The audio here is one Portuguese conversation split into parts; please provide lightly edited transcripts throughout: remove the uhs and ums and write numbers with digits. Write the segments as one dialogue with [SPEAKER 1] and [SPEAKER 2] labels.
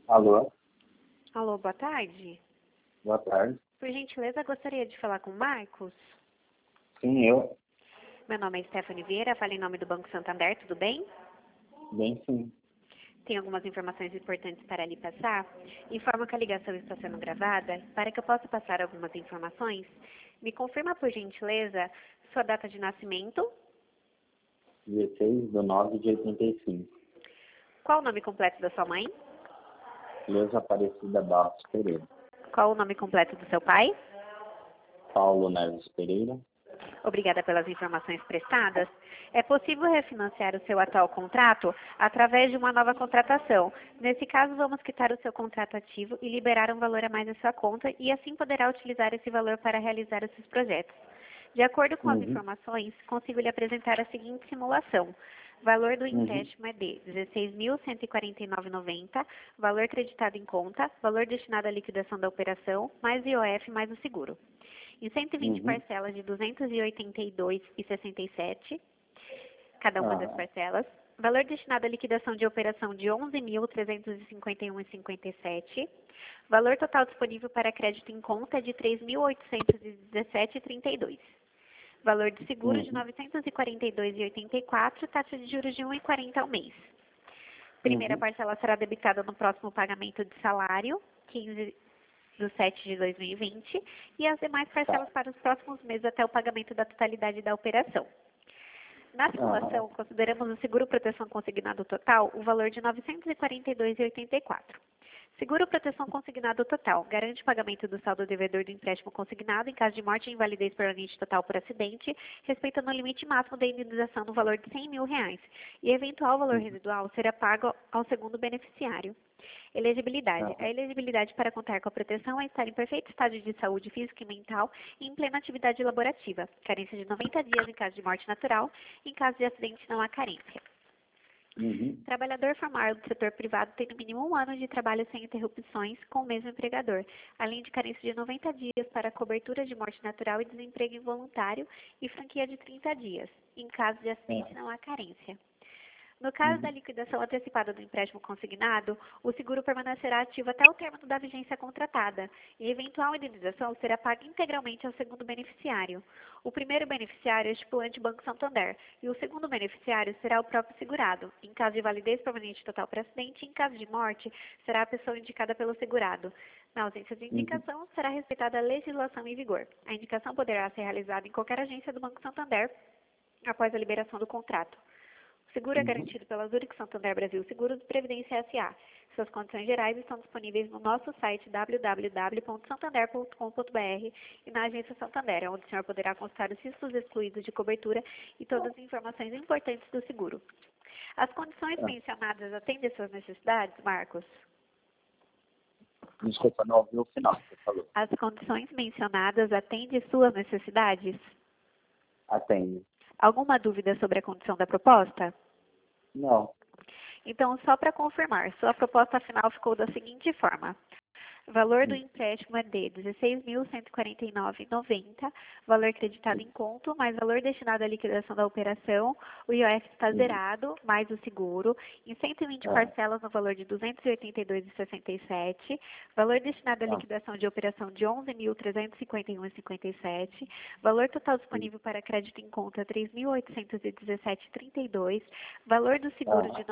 [SPEAKER 1] Alô,
[SPEAKER 2] Alô, boa tarde.
[SPEAKER 1] boa tarde.
[SPEAKER 2] Por gentileza, gostaria de falar com o Marcos.
[SPEAKER 1] Sim, eu.
[SPEAKER 2] Meu nome é Stephanie Vieira, falo em nome do Banco Santander, tudo bem?
[SPEAKER 1] Bem, sim.
[SPEAKER 2] Tem algumas informações importantes para lhe passar. Informo que a ligação está sendo gravada. Para que eu possa passar algumas informações, me confirma, por gentileza, sua data de nascimento,
[SPEAKER 1] 16/9/85.
[SPEAKER 2] qual o nome completo da sua mãe,
[SPEAKER 1] Leusa Aparecida Barros Pereira.
[SPEAKER 2] qual o nome completo do seu pai.
[SPEAKER 1] Paulo Neves Pereira.
[SPEAKER 2] Obrigada pelas informações prestadas. É possível refinanciar o seu atual contrato através de uma nova contratação. Nesse caso, vamos quitar o seu contrato ativo e liberar um valor a mais em sua conta e assim poderá utilizar esse valor para realizar os seus projetos. De acordo com as informações, consigo lhe apresentar a seguinte simulação. Valor do empréstimo é de R$ 16.149,90, valor creditado em conta, valor destinado à liquidação da operação, mais IOF mais o seguro. Em 120 parcelas de R$ 282,67, cada uma das parcelas. Valor destinado à liquidação de operação de R$ 11.351,57. Valor total disponível para crédito em conta de R$ 3.817,32. Valor de seguro de R$ 942,84, taxa de juros de 1,40 ao mês. Primeira parcela será debitada no próximo pagamento de salário, 15/7/2020, e as demais parcelas para os próximos meses até o pagamento da totalidade da operação. Na simulação, consideramos o seguro proteção consignado total o valor de R$ 942,84. Seguro proteção consignado total garante o pagamento do saldo devedor do empréstimo consignado em caso de morte e invalidez permanente total por acidente, respeitando o limite máximo da indenização no valor de R$ 100.000, e eventual valor residual será pago ao segundo beneficiário. Elegibilidade. A elegibilidade para contar com a proteção é estar em perfeito estado de saúde física e mental e em plena atividade laborativa. Carência de 90 dias em caso de morte natural. Em caso de acidente, não há carência. Trabalhador formal do setor privado tem no mínimo 1 ano de trabalho sem interrupções com o mesmo empregador, além de carência de 90 dias para cobertura de morte natural e desemprego involuntário e franquia de 30 dias. Em caso de acidente, não há carência. No caso da liquidação antecipada do empréstimo consignado, o seguro permanecerá ativo até o término da vigência contratada e eventual indenização será paga integralmente ao segundo beneficiário. O primeiro beneficiário é o estipulante Banco Santander e o segundo beneficiário será o próprio segurado. Em caso de validez permanente total para acidente, em caso de morte, será a pessoa indicada pelo segurado. Na ausência de indicação, será respeitada a legislação em vigor. A indicação poderá ser realizada em qualquer agência do Banco Santander após a liberação do contrato. O seguro é garantido pela Zurich Santander Brasil Seguros de Previdência S.A. Suas condições gerais estão disponíveis no nosso site www.santander.com.br e na agência Santander, onde o senhor poderá consultar os riscos excluídos de cobertura e todas as informações importantes do seguro. As condições mencionadas atendem às suas necessidades, Marcos?
[SPEAKER 1] Desculpa, não ouvi o final que você falou.
[SPEAKER 2] As condições mencionadas atendem às suas necessidades?
[SPEAKER 1] Atende.
[SPEAKER 2] Alguma dúvida sobre a condição da proposta?
[SPEAKER 1] Não.
[SPEAKER 2] Então, só para confirmar, sua proposta final ficou da seguinte forma. Valor do empréstimo é de R$ 16.149,90, valor creditado em conto, mais valor destinado à liquidação da operação, o IOF está zerado, mais o seguro, em 120 parcelas no valor de R$ 282,67, valor destinado à liquidação de operação de R$ 11.351,57, valor total disponível para crédito em conta R$ 3.817,32, valor do seguro de R$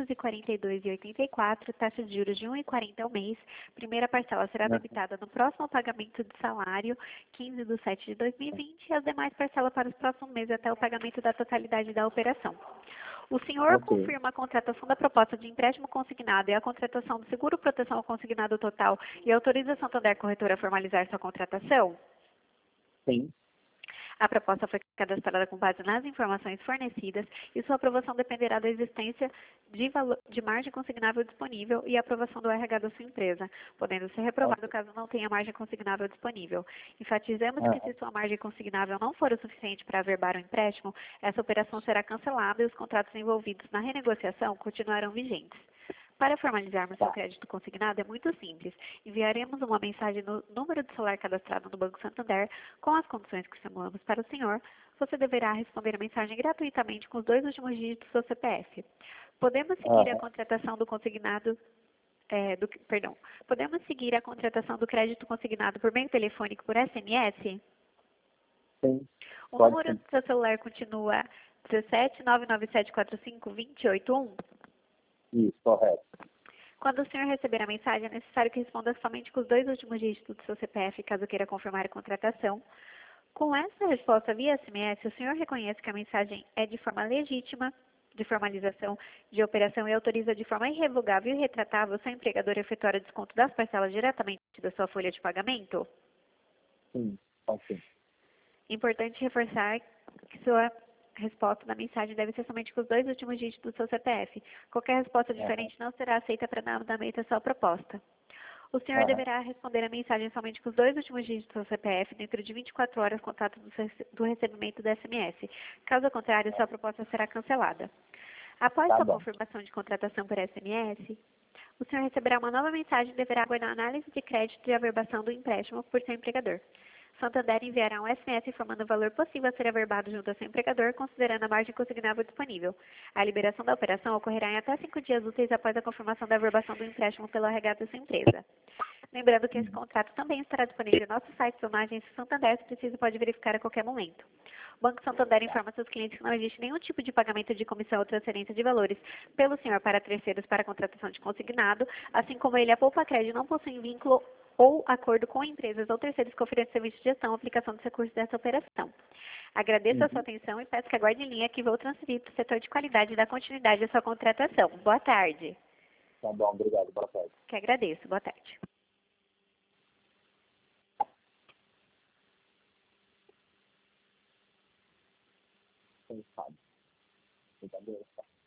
[SPEAKER 2] 942,84, taxa de juros de 1,40 ao mês, primeira parcela será debitada no próximo pagamento de salário, 15/7/2020, e as demais parcelas para os próximos meses até o pagamento da totalidade da operação. O senhor confirma a contratação da proposta de empréstimo consignado e a contratação do seguro proteção consignado total e autoriza a Santander Corretora a formalizar sua contratação?
[SPEAKER 1] Sim.
[SPEAKER 2] A proposta foi cadastrada com base nas informações fornecidas e sua aprovação dependerá da existência de margem consignável disponível e aprovação do RH da sua empresa, podendo ser reprovado caso não tenha margem consignável disponível. Enfatizamos que se sua margem consignável não for o suficiente para averbar o empréstimo, essa operação será cancelada e os contratos envolvidos na renegociação continuarão vigentes. Para formalizarmos seu crédito consignado é muito simples. Enviaremos uma mensagem no número de celular cadastrado no Banco Santander com as condições que simulamos para o senhor. Você deverá responder a mensagem gratuitamente com os 2 últimos dígitos do seu CPF. Podemos seguir a contratação do consignado Podemos seguir a contratação do crédito consignado por meio telefônico por SMS?
[SPEAKER 1] Sim.
[SPEAKER 2] O
[SPEAKER 1] Pode
[SPEAKER 2] número
[SPEAKER 1] sim.
[SPEAKER 2] do seu celular continua 17 99745 281?
[SPEAKER 1] Isso, correto.
[SPEAKER 2] Quando o senhor receber a mensagem, é necessário que responda somente com os 2 últimos dígitos do seu CPF, caso queira confirmar a contratação. Com essa resposta via SMS, o senhor reconhece que a mensagem é de forma legítima, de formalização de operação e autoriza de forma irrevogável e retratável o seu empregador a efetuar o desconto das parcelas diretamente da sua folha de pagamento?
[SPEAKER 1] Sim, pode sim.
[SPEAKER 2] Importante reforçar que sua resposta da mensagem deve ser somente com os 2 últimos dígitos do seu CPF. Qualquer resposta diferente não será aceita para andamento da sua proposta. O senhor deverá responder a mensagem somente com os 2 últimos dígitos do seu CPF dentro de 24 horas contato do recebimento do SMS. Caso contrário, sua proposta será cancelada. Após
[SPEAKER 1] Tá
[SPEAKER 2] sua
[SPEAKER 1] bom.
[SPEAKER 2] confirmação de contratação por SMS, o senhor receberá uma nova mensagem e deverá aguardar a análise de crédito e averbação do empréstimo por seu empregador. Santander enviará um SMS informando o valor possível a ser averbado junto ao seu empregador, considerando a margem consignável disponível. A liberação da operação ocorrerá em até 5 dias úteis após a confirmação da averbação do empréstimo pelo RH da sua empresa. Lembrando que esse contrato também estará disponível no nosso site ou na agência Santander, se precisa pode verificar a qualquer momento. O Banco Santander informa seus clientes que não existe nenhum tipo de pagamento de comissão ou transferência de valores pelo senhor para terceiros para a contratação de consignado, assim como ele, a Poupa Crédito, não possui vínculo ou acordo com empresas ou terceiros que ofereçam serviço de gestão ou aplicação dos recursos dessa operação. Agradeço a sua atenção e peço que aguarde em linha que vou transferir para o setor de qualidade e dar continuidade à sua contratação. Boa tarde.
[SPEAKER 1] Tá bom, obrigado. Boa tarde.
[SPEAKER 2] Que agradeço. Boa tarde.
[SPEAKER 1] Quem sabe? Brincadeira.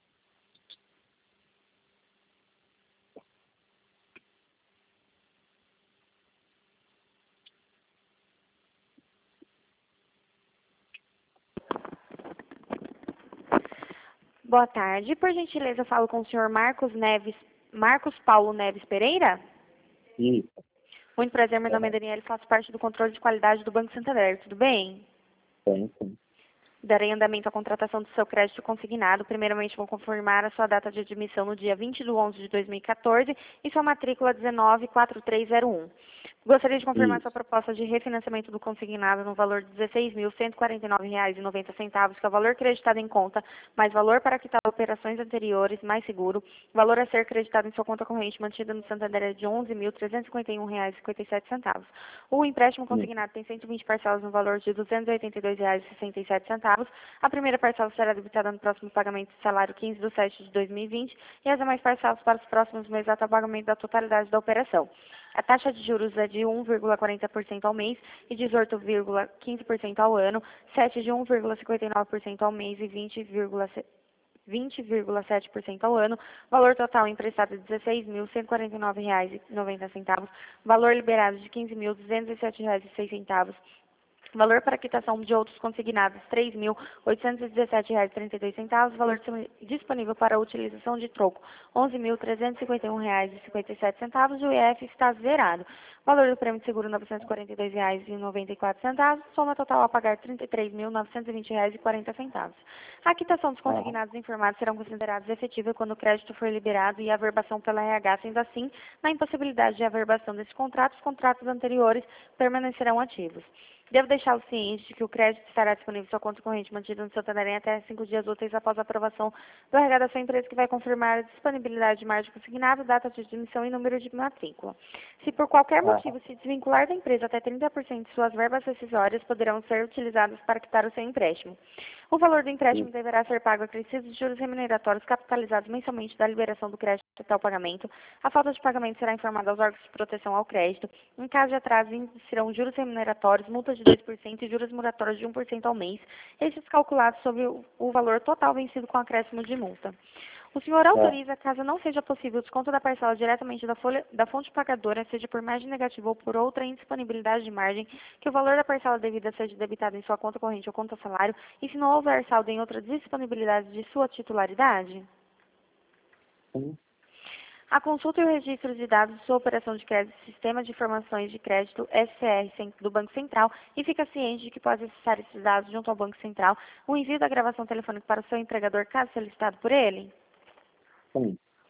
[SPEAKER 3] Boa tarde. Por gentileza, eu falo com o senhor Marcos Paulo Neves Pereira?
[SPEAKER 1] Isso.
[SPEAKER 3] Muito prazer, meu nome é Daniela e faço parte do controle de qualidade do Banco Santander. Tudo bem?
[SPEAKER 1] Sim.
[SPEAKER 3] Darei andamento à contratação do seu crédito consignado. Primeiramente, vou confirmar a sua data de admissão no dia 20 de 11 de 2014 e sua matrícula 194301. Gostaria de confirmar sua proposta de refinanciamento do consignado no valor de R$ 16.149,90, que é o valor creditado em conta, mais valor para quitar operações anteriores, mais seguro. Valor a ser creditado em sua conta corrente mantida no Santander é de R$ 11.351,57. O empréstimo consignado tem 120 parcelas no valor de R$ 282,67. A primeira parcela será debitada no próximo pagamento de salário 15/7 de 2020 e as demais parcelas para os próximos meses até o pagamento da totalidade da operação. A taxa de juros é de 1,40% ao mês e 18,15% ao ano, 7 de 1,59% ao mês e 20,7% ao ano, valor total emprestado de R$ 16.149,90, valor liberado de R$ 15.207,06, valor para quitação de outros consignados, R$ 3.817,32. Valor disponível para utilização de troco, R$ 11.351,57. O IF está zerado. Valor do prêmio de seguro, R$ 942,94. Soma total a pagar R$ 33.920,40. A quitação dos consignados informados serão considerados efetiva quando o crédito for liberado e a averbação pela RH. Sendo assim, na impossibilidade de averbação desse contrato, os contratos anteriores permanecerão ativos. Devo deixá-lo ciente de que o crédito estará disponível em sua conta corrente mantida no Santander em até 5 dias úteis após a aprovação do RH da sua empresa, que vai confirmar a disponibilidade de margem consignada, data de admissão e número de matrícula. Se por qualquer motivo se desvincular da empresa, até 30% de suas verbas rescisórias poderão ser utilizadas para quitar o seu empréstimo. O valor do empréstimo deverá ser pago acrescidos de juros remuneratórios capitalizados mensalmente da liberação do crédito até o pagamento. A falta de pagamento será informada aos órgãos de proteção ao crédito. Em caso de atraso, serão juros remuneratórios, multas de 2% e juros moratórios de 1% ao mês, estes calculados sobre o valor total vencido com acréscimo de multa. O senhor autoriza, caso não seja possível o desconto da parcela diretamente da fonte pagadora, seja por margem negativa ou por outra indisponibilidade de margem, que o valor da parcela devida seja debitado em sua conta corrente ou conta salário, e se não houver saldo em outra disponibilidade de sua titularidade?
[SPEAKER 1] Sim.
[SPEAKER 3] A consulta e o registro de dados de sua operação de crédito do Sistema de Informações de Crédito, SCR, do Banco Central, e fica ciente de que pode acessar esses dados junto ao Banco Central o envio da gravação telefônica para o seu empregador, caso solicitado por ele?
[SPEAKER 1] Sim.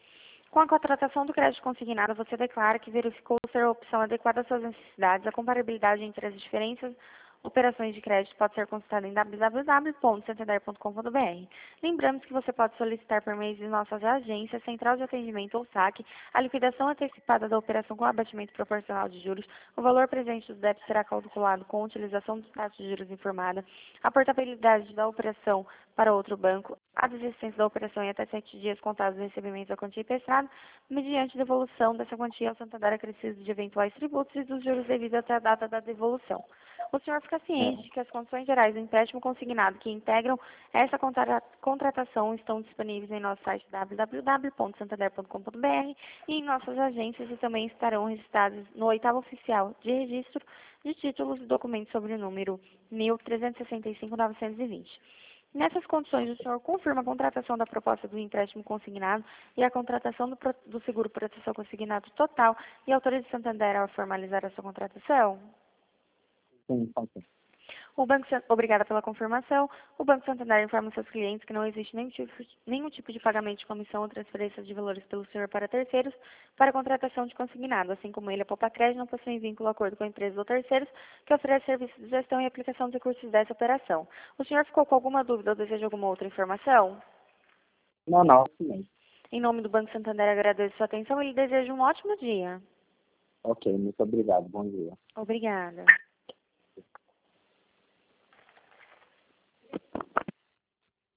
[SPEAKER 3] Com a contratação do crédito consignado, você declara que verificou ser a opção adequada às suas necessidades. A comparabilidade entre as diferentes operações de crédito pode ser consultada em www.santander.com.br. Lembramos que você pode solicitar por meio de nossas agências, central de atendimento ou saque, a liquidação antecipada da operação com abatimento proporcional de juros. O valor presente do débito será calculado com a utilização dos taxas de juros informada, a portabilidade da operação para outro banco, a desistência da operação em até 7 dias contados do recebimento da quantia emprestada, mediante devolução dessa quantia ao Santander acrescido de eventuais tributos e dos juros devidos até a data da devolução. O senhor fica ciente de que as condições gerais do empréstimo consignado que integram essa contratação estão disponíveis em nosso site www.santander.com.br e em nossas agências e também estarão registradas no 8º oficial de registro de títulos e documentos sobre o número 1365-920. Nessas condições, o senhor confirma a contratação da proposta do empréstimo consignado e a contratação do seguro proteção consignado total e autoriza o Santander a formalizar a sua contratação?
[SPEAKER 1] Sim, pode ser.
[SPEAKER 3] Obrigada pela confirmação. O Banco Santander informa seus clientes que não existe nenhum tipo de pagamento de comissão ou transferência de valores pelo senhor para terceiros para a contratação de consignado, assim como ele, a Poupa Crédito, não possui vínculo ou acordo com empresas ou terceiros que oferecem serviços de gestão e aplicação de recursos dessa operação. O senhor ficou com alguma dúvida ou deseja alguma outra informação?
[SPEAKER 1] Não, sim.
[SPEAKER 3] Em nome do Banco Santander, agradeço sua atenção e lhe desejo um ótimo dia.
[SPEAKER 1] Ok, muito obrigado. Bom dia.
[SPEAKER 3] Obrigada.